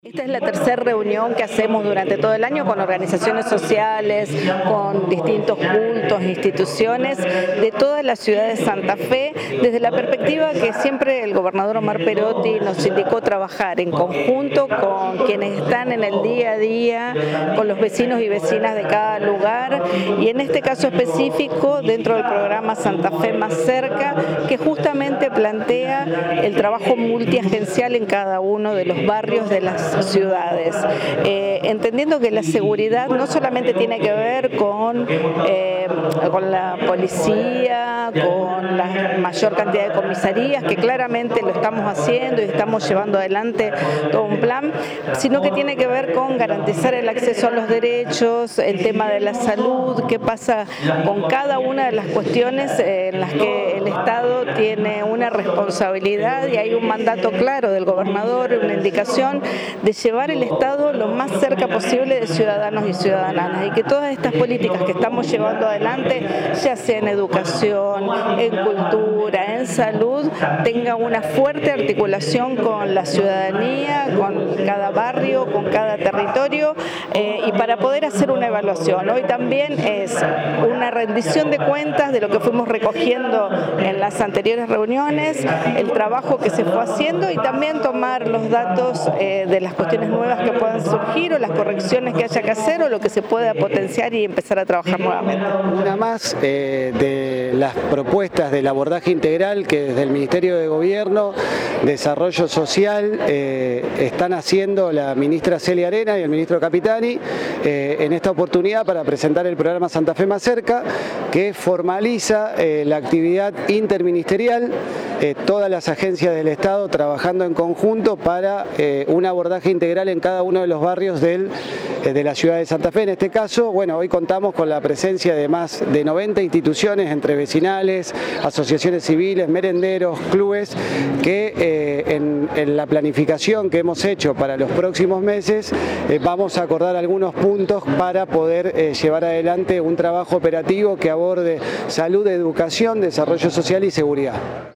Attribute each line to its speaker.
Speaker 1: Esta es la tercera reunión que hacemos durante todo el año con organizaciones sociales, con distintos cultos, instituciones de toda la ciudad de Santa Fe, desde la perspectiva que siempre el gobernador Omar Perotti nos indicó trabajar en conjunto con quienes están en el día a día, con los vecinos y vecinas de cada lugar, y en este caso específico dentro del programa Santa Fe Más Cerca, que justamente plantea el trabajo multiagencial en cada uno de los barrios de las ciudades, entendiendo que la seguridad no solamente tiene que ver con la policía, con la mayor cantidad de comisarías, que claramente lo estamos haciendo y estamos llevando adelante todo un plan, sino que tiene que ver con garantizar el acceso a los derechos, el tema de la salud, qué pasa con cada una de las cuestiones en las que el Estado tiene una responsabilidad y hay un mandato claro del gobernador, una indicación de llevar el Estado lo más cerca posible de ciudadanos y ciudadanas, y que todas estas políticas que estamos llevando adelante, ya sea en educación, en cultura, en salud, tengan una fuerte articulación con la ciudadanía, con cada barrio, con cada territorio, y para poder hacer una evaluación. Hoy también es una rendición de cuentas de lo que fuimos recogiendo en las anteriores reuniones, el trabajo que se fue haciendo y también tomar los datos de las cuestiones nuevas que puedan surgir o las correcciones que haya que hacer o lo que se pueda potenciar y empezar a trabajar nuevamente.
Speaker 2: Una más de las propuestas del abordaje integral que desde el Ministerio de Gobierno, Desarrollo Social están haciendo la ministra Celia Arena y el ministro Capitani en esta oportunidad para presentar el programa Santa Fe Más Cerca, que formaliza la actividad interministerial, todas las agencias del Estado trabajando en conjunto para un abordaje integral en cada uno de los barrios de la ciudad de Santa Fe. En este caso, bueno, hoy contamos con la presencia de más de 90 instituciones entre vecinales, asociaciones civiles, merenderos, clubes, que en la planificación que hemos hecho para los próximos meses vamos a acordar algunos puntos para poder llevar adelante un trabajo operativo que aborde salud, educación, desarrollo social y seguridad.